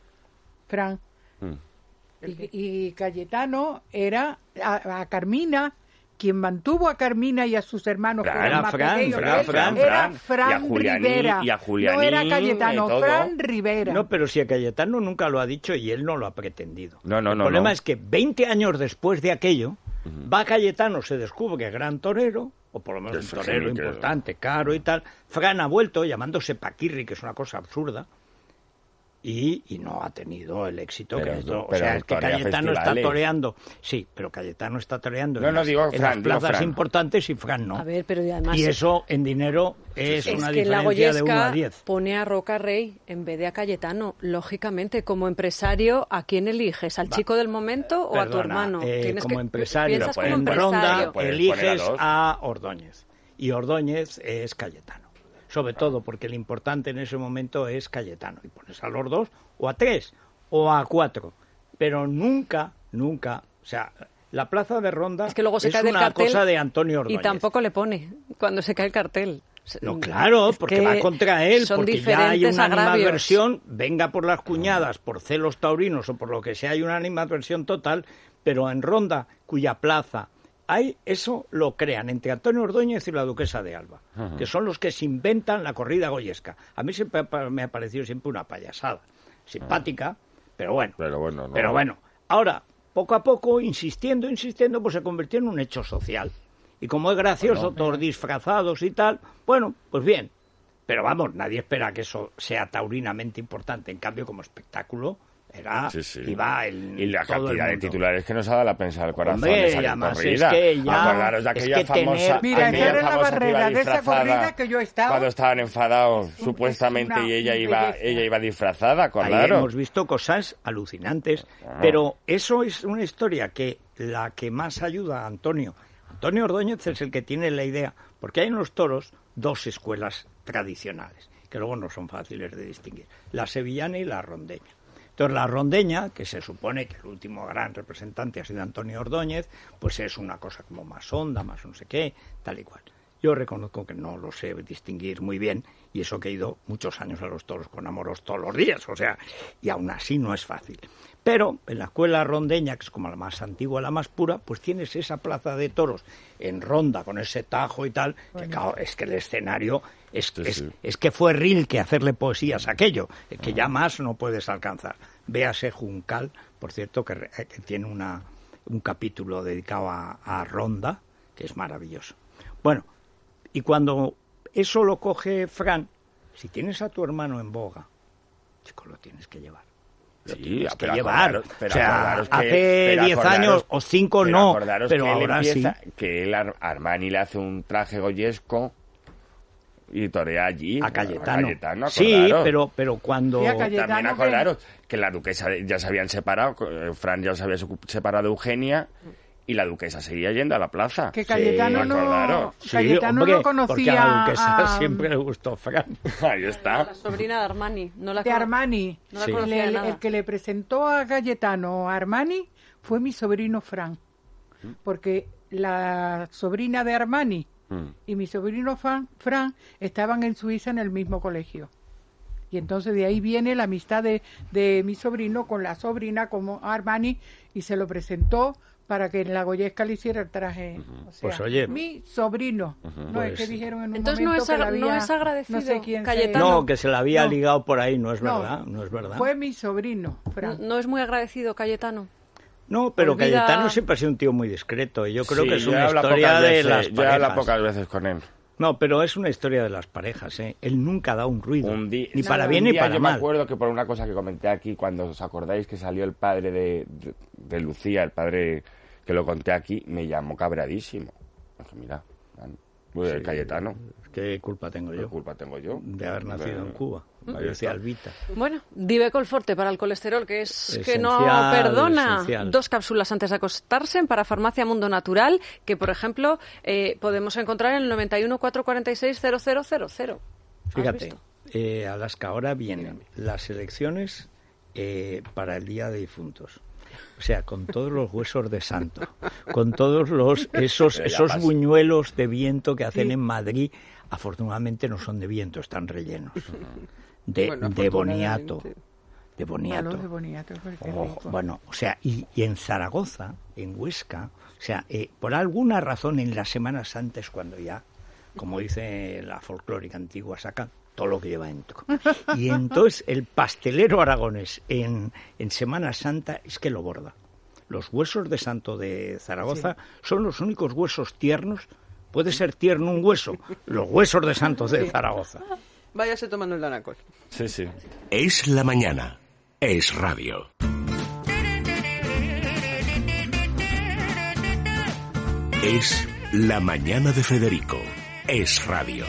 Fran.
Mm.
Y, y Cayetano era a, a Carmina, quien mantuvo a Carmina y a sus hermanos.
Fran,
que eran
era
más
Fran,
pequeños
Fran,
que él.
Fran,
Era
Fran.
Fran
Y a Julianí-
Rivera.
y a Julianí,
no era Cayetano,
y todo.
Fran Rivera.
No, pero si a Cayetano nunca lo ha dicho y él no lo ha pretendido.
No, no,
el
no,
problema
no.
es que veinte años después de aquello, va Cayetano, se descubre gran torero, o por lo menos
Es
un torero
genial, que-
importante, caro y tal. Fran ha vuelto llamándose Paquirri, que es una cosa absurda, y, y no ha tenido el éxito
Pero-
que esto. O
pero
sea, es que
torea
Cayetano está
festivales.
toreando. Sí, pero Cayetano está toreando
No,
en,
no,
las,
digo
en
Fran,
las
digo
plazas
Fran.
importantes y Fran no.
A ver, pero y además...
y eso en dinero es,
Es
una
que la
diferencia de uno a
Goyesca
diez.
pone a Roca Rey en vez de a Cayetano. Lógicamente, como empresario, ¿a quién eliges? ¿Al
Va.
chico del momento o a tu
Perdona,
hermano?
eh,
Tienes
como
que-
empresario,
piensas
Pero
como
pueden-
en Ronda
empresario.
puedes poner
eliges
a dos.
a Ordóñez. Y Ordóñez es Cayetano. Sobre todo porque el importante en ese momento es Cayetano. Y pones a los dos, o a tres, o a cuatro. Pero nunca, nunca, o sea, la plaza de Ronda
Es que luego se cae del
una
cartel
cosa de Antonio
y
Ordóñez.
tampoco le pone cuando se cae el cartel.
No, claro,
Es
porque
que
va contra él,
son
porque ya hay
diferentes
una
agravios.
animadversión, venga por las cuñadas, por celos taurinos o por lo que sea, hay una animadversión total, pero en Ronda, cuya plaza hay, eso lo crean entre Antonio Ordóñez y la duquesa de Alba, que son los que se inventan la corrida goyesca. A mí siempre pa- me ha parecido siempre una payasada, simpática, pero bueno.
Pero bueno, no.
Pero bueno, ahora, poco a poco, insistiendo, insistiendo, pues se convirtió en un hecho social. Y como es gracioso, todos disfrazados y tal, bueno, pues bien. Pero vamos, nadie espera que eso sea taurinamente importante. En cambio, como espectáculo, era
Sí, sí.
iba el
Y la
todo el
cantidad de
mundo.
titulares que nos ha dado la prensa del corazón
Hombre,
de
y
salir
además es
corrida.
que ya-
Acordaros de
es
aquella
que tener-
famosa...
Mira,
aquella
esa era la
famosa que iba
barrera de esa
disfrazada
corrida que yo he estado.
Cuando estaban enfadados,
Es
supuestamente,
una
y ella iba,
belleza.
ella iba disfrazada,
Ahí
acordaros.
hemos visto cosas alucinantes,
Ah.
pero eso es una historia que la que más ayuda a Antonio. Antonio Ordóñez es el que tiene la idea, porque hay en los toros dos escuelas tradicionales, que luego no son fáciles de distinguir, la sevillana y la rondeña. Entonces la rondeña, que se supone que el último gran representante ha sido Antonio Ordóñez, pues es una cosa como más honda, más no sé qué, tal y cual. Yo reconozco que no lo sé distinguir muy bien, y eso que he ido muchos años a los toros con Amoros todos los días, o sea, y aún así no es fácil. Pero en la escuela rondeña, que es como la más antigua, la más pura, pues tienes esa plaza de toros en Ronda, con ese tajo y tal, que claro, es que el escenario es,
Sí,
es,
sí.
es que fue Rilke hacerle poesías a aquello, que ya más no puedes alcanzar. Véase Juncal, por cierto, que, re- que tiene una, un capítulo dedicado a, a Ronda, que es maravilloso. Bueno, y cuando eso lo coge Fran, si tienes a tu hermano en boga, chico, lo tienes que llevar.
Sí,
tienes que
pero
llevar.
acordaros- pero
o sea,
acordaros que-
hace
pero
diez
acordaros-
años o cinco
pero
no,
acordaros
pero
que él
ahora
empieza-
sí.
Que él, Ar- Armani le hace un traje goyesco y torea allí.
A Cayetano.
Cayetano,
sí,
acordaros.
pero, pero cuando...
Sí, a Cayetano.
También
que-
acordaros que la duquesa ya se habían separado, eh, Fran ya se había secu- separado de Eugenia y la duquesa seguía yendo a la plaza.
Que Cayetano
Sí,
no,
acordaros.
Sí,
Cayetano
hombre,
no
porque
conocía
a la duquesa
a-
siempre le gustó Fran.
Ahí está.
La sobrina de Armani. No la
de
cono-
Armani.
No la
Sí.
conocía
El,
nada.
el que le presentó a Cayetano a Armani fue mi sobrino Fran, porque la sobrina de Armani
Mm.
y mi sobrino Fran, Fran estaban en Suiza en el mismo colegio. Y entonces de ahí viene la amistad de, de mi sobrino con la sobrina como Armani, y se lo presentó para que en la Goyesca le hiciera el traje. O sea,
Pues oye,
mi sobrino. No
pues-
es que dijeron en un
Entonces no
momento
es
que la
agra- no
había-
es agradecido,
no sé quién se-
Cayetano.
No, que se la había
No.
ligado por ahí, no es
No,
verdad, no es verdad.
Fue mi sobrino, Fran.
No, no es muy agradecido, Cayetano.
No, pero
Olvida-
Cayetano siempre ha sido un tío muy discreto y yo creo
Sí,
que es
yo
una
hablo
historia
pocas
de
veces-
las
yo hablo
parejas.
pocas veces con él.
No, pero es una historia de las parejas, ¿eh? Él nunca da un ruido,
Un día-
ni para
un
bien ni
día
para
yo me
mal.
acuerdo que por una cosa que comenté aquí, cuando os acordáis que salió el padre de, de, de Lucía, el padre que lo conté aquí, me llamó cabreadísimo. Dije, mira, man, pues el Cayetano,
¿Qué culpa tengo
¿qué
yo
culpa tengo yo?
de haber nacido
De-
en Cuba?
Ahí
Yo decía
está.
Albita.
Bueno, Divecol Forte para el colesterol, que es que no
Esencial,
perdona.
esencial.
Dos cápsulas antes de acostarse en Parafarmacia Mundo Natural, que por ejemplo eh, podemos encontrar en el noventa y uno, cuatrocientos cuarenta y seis, cero cero cero cero. ¿Has
Fíjate,
visto?
eh, Alaska, ahora vienen las elecciones eh, para el Día de Difuntos. O sea, con todos los huesos de santo, con todos los esos
Pero ya
esos
pasa.
buñuelos de viento que hacen en Madrid. Afortunadamente no son de viento, están rellenos. De,
Bueno,
de boniato.
afortunadamente.
De
Palos
boniato.
de boniato, qué
Oh,
rico.
bueno, o sea, y, y en Zaragoza, en Huesca, o sea, eh, por alguna razón en las Semanas Santa es cuando ya, como dice la folclórica antigua, sacan todo lo que lleva dentro. Y entonces el pastelero aragonés en, en Semana Santa es que lo borda. Los huesos de santo de Zaragoza son los únicos huesos tiernos. Puede ser tierno un hueso, los huesos de santo de Zaragoza.
Váyase tomando el Danacol.
Sí, sí.
Es la mañana. Es radio. Es la mañana de Federico. Es radio.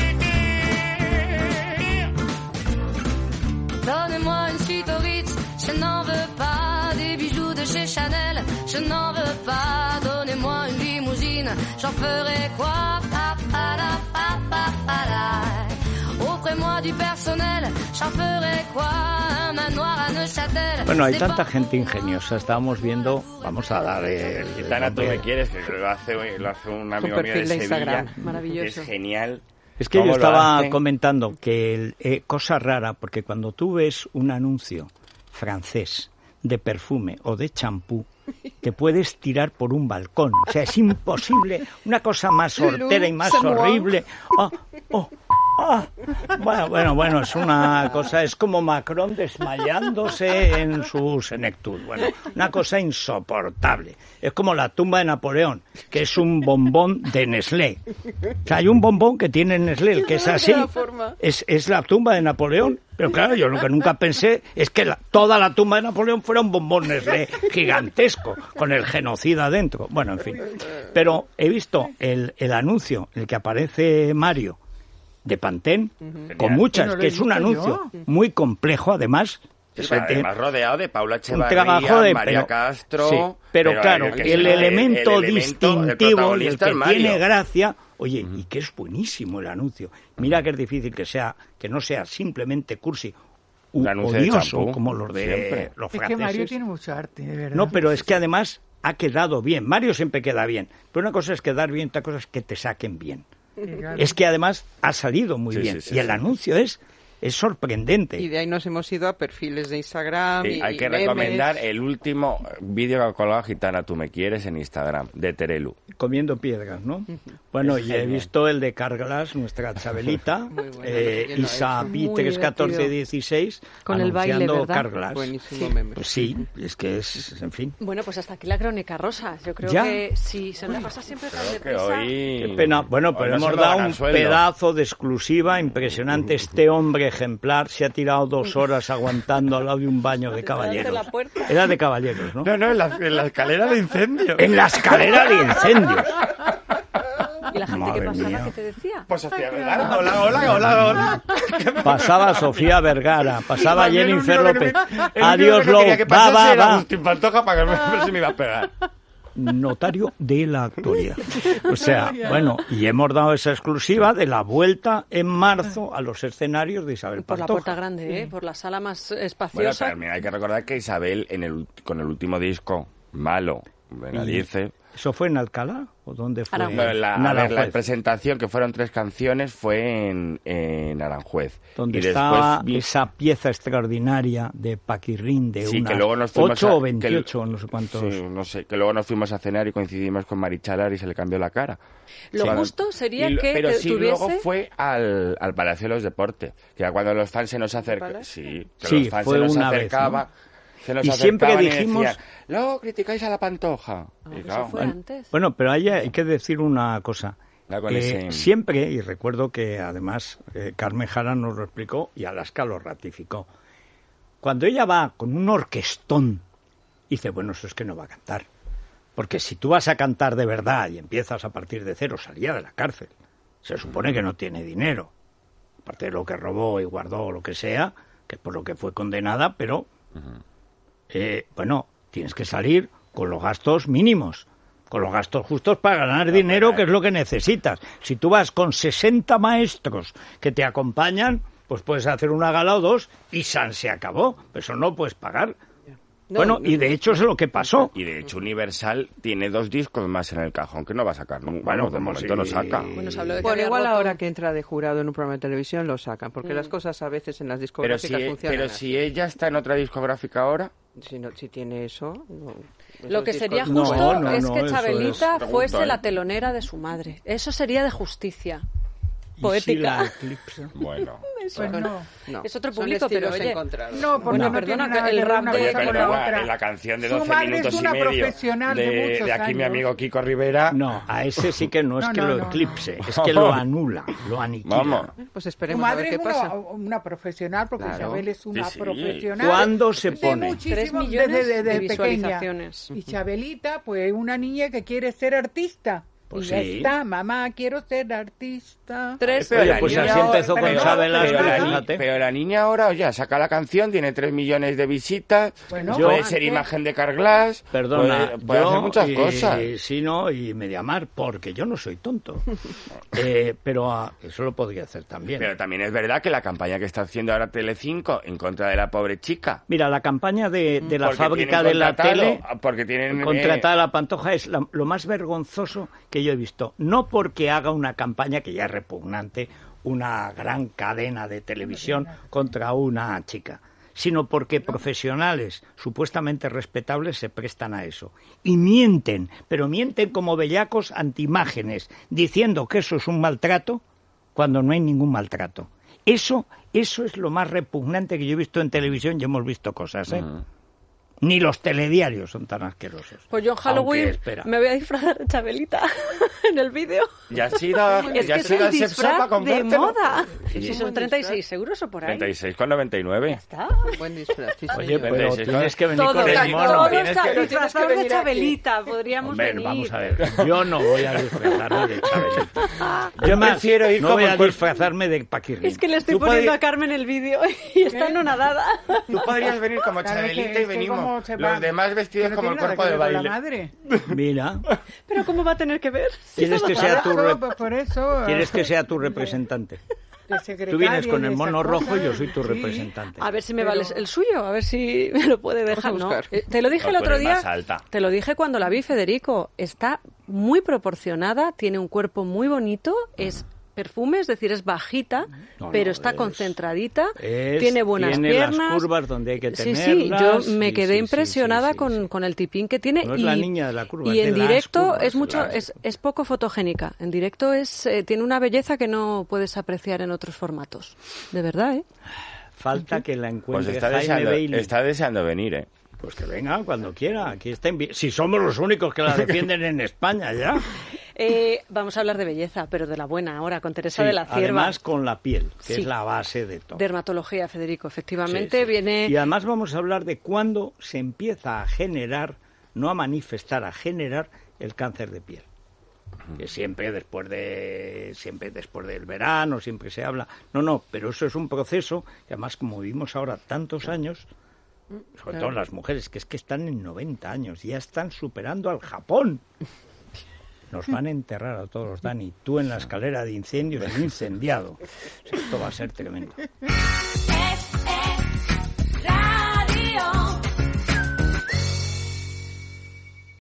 Donnez-moi une suite au Ritz, je n'en veux pas des bijoux de chez Chanel, je n'en veux pas. Donnez-moi une limousine, j'en ferai quoi? Pa, pa, la, pa, pa, pa, la. Offrez-moi du personnel, j'en ferai quoi? Un manoir à Neuchâtel.
Bueno, hay
c'est
tanta
pas
gente ingeniosa. Estábamos viendo, vamos a dar el, el
Gitana, tú
nombre.
me quieres, que lo hace, lo hace un amigo mío de
perfil de
Sevilla.
Instagram,
maravilloso.
Es genial.
Es que yo
cómo lo
estaba
hace.
comentando que el, eh, cosa rara, porque cuando tú ves un anuncio francés de perfume o de champú, te puedes tirar por un balcón. O sea, es imposible. Una cosa más hortera y más horrible. Oh, oh, ah. Bueno, bueno, bueno, es una cosa, es como Macron desmayándose en su senectud. Bueno, una cosa insoportable. Es como la tumba de Napoleón, que es un bombón de Nestlé. O sea, hay un bombón que tiene Nestlé, el que es así, es, es la tumba de Napoleón. Pero claro, yo lo que nunca pensé es que la- toda la tumba de Napoleón fuera un bombón Nestlé gigantesco, con el genocida dentro. Bueno, en fin. Pero he visto el, el anuncio en el que aparece Mario de Pantene, con muchas,
No lo
que
he
es un
visto
anuncio
yo.
muy complejo, además.
Sí,
Es
pero
de-
además rodeado de Paula
un
Echevarría,
trabajo de
María
pero-
Castro...
sí, pero, claro,
que
el,
es
elemento
el elemento, el
distintivo y el
protagonista
que
es Mario.
tiene gracia, oye, y que es buenísimo el anuncio. Mira que es difícil que sea, que no sea simplemente cursi, u-
Un anuncio de
odioso
champú,
como los de
siempre.
los
Es que
franceses.
Mario tiene mucho arte, de verdad.
No, pero es que además ha quedado bien. Mario siempre queda bien. Pero una cosa es quedar bien, otra cosa es que te saquen bien.
Claro.
Es que además ha salido muy
Sí,
bien.
sí, sí,
y el
sí.
anuncio es, es sorprendente.
Y de ahí nos hemos ido a perfiles de Instagram.
Sí,
y
hay que
memes.
recomendar el último vídeo que ha colgado Gitana, tú me quieres, en Instagram, de Terelu.
Comiendo piedras, ¿no? Bueno,
Es
y he
genial.
visto el de Carglass, nuestra Chabelita,
Muy bueno,
eh,
yo no he
Isa
hecho.
Pi
Muy
tres catorce
divertido.
dieciséis,
Con el baile,
anunciando
¿verdad?
Carglass.
Buenísimo meme.
Pues sí, es que es, en fin.
Bueno, pues hasta aquí la crónica rosa. Yo creo
¿Ya?
que sí, se me pasa siempre tan
Creo que
deprisa.
hoy...
Qué pena. Bueno,
hoy
pues
no se
hemos
me
dado
van
un
al sueldo.
pedazo de exclusiva impresionante. Este hombre ejemplar se ha tirado dos horas aguantando al lado de un baño de caballeros.
la puerta.
Era de caballeros, ¿no?
No, no, en la, en la escalera de incendio.
En la escalera de incendios.
¿Y la gente
Madre
qué pasaba?
mía.
¿Qué te decía?
Pues Sofía Vergara, hola, hola, hola, hola.
Pasaba Sofía Vergara, pasaba
A mí el
Jennifer
único que
López.
me- el único
Adiós,
que quería
Lou.
que
Va,
pasase
va,
era
va.
Agustín Pantoja para que me ver si me iba a pegar.
Notario de la actualidad. O sea, bueno, y hemos dado esa exclusiva de la vuelta en marzo a los escenarios de Isabel
Por la
Pantoja.
puerta grande, ¿eh? Por la sala más
Bueno,
espaciosa.
también hay que recordar que Isabel, en el, con el último disco, Malo, Benalice...
¿Eso fue en Alcalá o dónde fue?
Aranjuez.
No, la,
En
a ver, la
Aranjuez,
presentación, que fueron tres canciones, fue en, en Aranjuez.
donde
y
estaba
después vi-
esa pieza extraordinaria de Paquirrín de
Sí,
unas
que luego nos fuimos
ocho
a-
o
que-
veintiocho, no sé cuántos.
Sí, no sé, que luego nos fuimos a cenar y coincidimos con Marichalar y se le cambió la cara.
Lo
Sí.
justo sería
Y lo-
que
pero
te-
sí,
tuviese...
luego fue al, al Palacio de los Deportes, que era cuando los fans se nos acercaban.
Palacio?
Sí, que
Sí,
los fans
fue
se nos
una vez,
acercaban.
¿no?
Se nos
Y siempre
acercaban y
dijimos-
decían, luego criticáis a la Pantoja.
Ah,
Y
eso
claro,
fue
bueno,
antes.
Bueno, pero hay, hay que decir una cosa.
Ya con
Eh,
ese-
Siempre, y recuerdo que además eh, Carmen Jara nos lo explicó y Alaska lo ratificó, cuando ella va con un orquestón, dice, bueno, eso es que no va a cantar. Porque si tú vas a cantar de verdad y empiezas a partir de cero, salía de la cárcel. Se supone que no tiene dinero. Aparte de lo que robó y guardó o lo que sea, que es por lo que fue condenada, pero, eh, bueno, tienes que salir con los gastos mínimos, con los gastos justos para ganar dinero, que es lo que necesitas. Si tú vas con sesenta maestros que te acompañan, pues puedes hacer una gala o dos y san se acabó. Eso no puedes pagar.
No,
bueno,
no,
y de hecho es lo que pasó.
Y de hecho Universal tiene dos discos más en el cajón que no va a sacar. ¿no? Bueno,
Bueno,
de
como
momento
si-
no saca.
Bueno, se habló de que
Bueno,
había
igual
roto-
ahora que entra de jurado en un programa de televisión lo sacan, porque las cosas a veces en las
Pero
discográficas
si,
funcionan.
pero
así.
si ella está en otra discográfica ahora,
Si, no, si tiene eso... no.
Lo
Esos
que sería
discos-
No,
justo
no,
es
no,
que
eso
Chabelita
es-
fuese
pregunto, ¿eh?
la telonera de su madre. Eso sería de justicia.
Y si
Poética.
la eclipsa.
bueno.
Pues no.
No,
Es otro
son
público, pero
estilos
oye,
encontrados.
No, porque
Bueno,
no
perdona,
tiene nada
que
que
el
ver
rap
una
de-
cosa
Pero
con
en
la
la,
otra.
en la canción de
Su
doce
madre es
minutos y
una
medio
profesional de
de,
muchos
de aquí mi
años.
amigo Kiko Rivera.
No, a ese sí que no es
No,
que
no,
lo
no, no.
eclipse, es que lo anula, lo aniquila.
Vamos.
Pues
Tu
esperemos a ver
madre
qué
es
pasa.
una, una profesional, porque
Claro.
Isabel es una
Sí, sí.
profesional.
¿Cuándo se
de
pone?
muchísimo-
Tres millones
desde- desde
de
pequeña.
visualizaciones.
Y Chabelita, pues una niña que quiere ser artista.
Pues
y ya
sí.
está, mamá, quiero ser artista.
Tres
Pero
Oye,
la
pues
niña
así
ahora-
empezó con
pero no,
Isabel
pero
Pero la,
Aspe,
ni-
fíjate.
pero la niña ahora, oye, saca la canción, tiene tres millones de visitas,
Bueno,
puede
¿por
ser
qué?
imagen de Carglass,
Perdona,
puede, puede
yo
hacer muchas
y-
cosas.
Sí, no, y Mediamar, porque yo no soy tonto. Eh, pero ah, eso lo podría hacer también.
Pero también es verdad que la campaña que está haciendo ahora Telecinco en contra de la pobre chica,
Mira, la campaña de, de la
Porque
fábrica
tienen
de la
contratado-
tele,
porque tienen,
contratada a la Pantoja, es la- lo más vergonzoso que yo he visto. No porque haga una campaña que ya es repugnante, una gran cadena de televisión contra una chica, sino porque profesionales supuestamente respetables se prestan a eso. Y mienten, pero mienten como bellacos antiimágenes, diciendo que eso es un maltrato cuando no hay ningún maltrato. Eso, eso es lo más repugnante que yo he visto en televisión y hemos visto cosas, ¿eh?
Ujú.
Ni los telediarios son tan asquerosos.
Pues yo en Halloween
Aunque, espera.
me voy a disfrazar de Chabelita en el vídeo.
Ya has ido,
Es
ya
que
has
es
ido
un
al sex shop a
disfraz de
comprártelo.
moda.
Sí.
Si son treinta y seis euros o por ahí.
treinta y seis con noventa y nueve.
Ya está.
Buen disfraz. sí,
Oye,
señor.
pero
Treinta y seis,
tienes que venir
Todos,
con el
Tienes
mono.
todos
tienes
cha-
que-
disfrazados
venir
de
aquí.
Chabelita, podríamos
Hombre,
venir.
vamos a ver, yo no voy a disfrazarme de Chabelita. Yo
Yo
más,
prefiero ir
no
como
voy a
el cuerpo-
disfrazarme de Paquirrín.
Es que le estoy
Tú
poniendo
podri-
a Carmen el vídeo y está anonadada.
Tú podrías venir como
Claro, es que-
Chabelita
es
y
que
venimos
cómo se va-
los demás vestidos
que no
como el
tiene nada
cuerpo
que
de
ver con
baile.
la madre.
Mira,
Pero ¿cómo va a tener que ver?
¿quieres que sea tu,
Por
re-
eso, pues, por eso,
¿quieres que sea tu representante?
de secretaria
Tú vienes con
y
el
esas
mono rojo y yo
cosas.
soy tu
Sí.
representante.
A ver si me
Pero-
vale el suyo, a ver si me lo puede dejar.
Vamos a
¿no?
buscar.
Eh, Te lo dije
No,
el
tú
otro
eres
día.
más alta.
Te lo dije cuando la vi, Federico. Está muy proporcionada, tiene un cuerpo muy bonito, es perfume, es decir, es bajita,
No,
pero
no,
está
es-
concentradita,
es-
tiene buenas
tiene
piernas.
las curvas donde hay que
Sí, sí,
tenerlas,
yo me
sí,
quedé
sí,
impresionada
sí, sí,
con,
sí.
con el tipín que tiene.
No es
y,
la niña de la curva,
y
es de
en
las
directo
curvas,
es mucho,
las-
es, es poco fotogénica. En directo es eh, tiene una belleza que no puedes apreciar en otros formatos. De verdad, ¿eh?
Falta que la
Pues
encuentre
está
Jaime
deseando,
Bailey.
está deseando venir, ¿eh?
Pues que venga cuando quiera. Aquí está invi- si somos los únicos que la defienden en España ya.
Eh, vamos a hablar de belleza, pero de la buena ahora, con Teresa
Sí,
de la Cierva.
además con la piel, que
Sí.
es la base de todo.
Dermatología, Federico, efectivamente
Sí, sí.
viene...
Y además vamos a hablar de cuándo se empieza a generar, no a manifestar, a generar el cáncer de piel. Que siempre después de siempre después del verano, siempre se habla. No, no, pero eso es un proceso que además como vivimos ahora tantos años, sobre
Claro.
todo las mujeres, que es que están en noventa años, ya están superando al Japón. Nos van a enterrar a todos, Dani. Tú en la escalera de incendios, incendiado. O sea, esto va a ser tremendo.